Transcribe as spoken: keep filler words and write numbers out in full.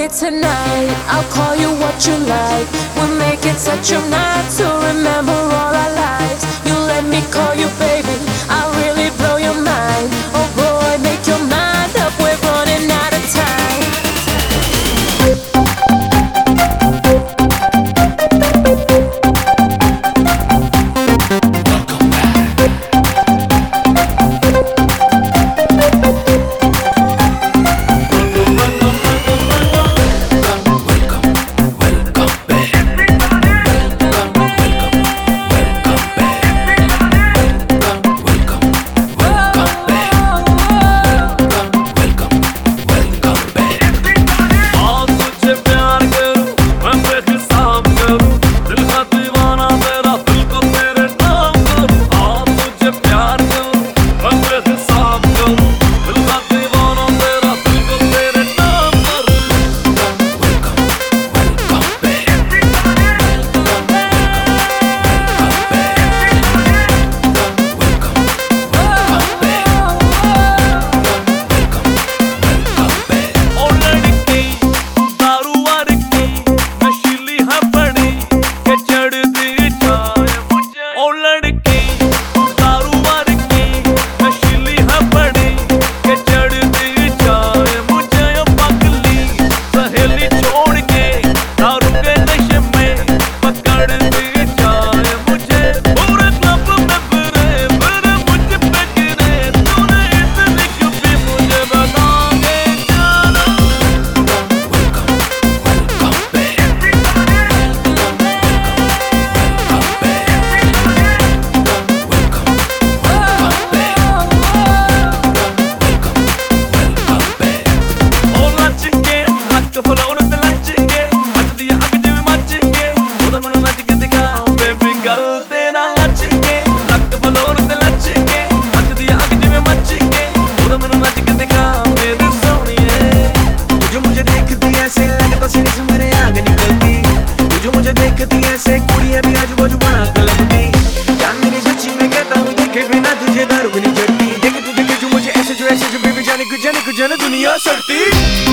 tonight. I'll call you what you like. We'll make it such a night to remember all our lives. You let me call you baby, I'll really blow your mind. Oh boy, make your mind up, we're running out of time. दुनिया सड़ती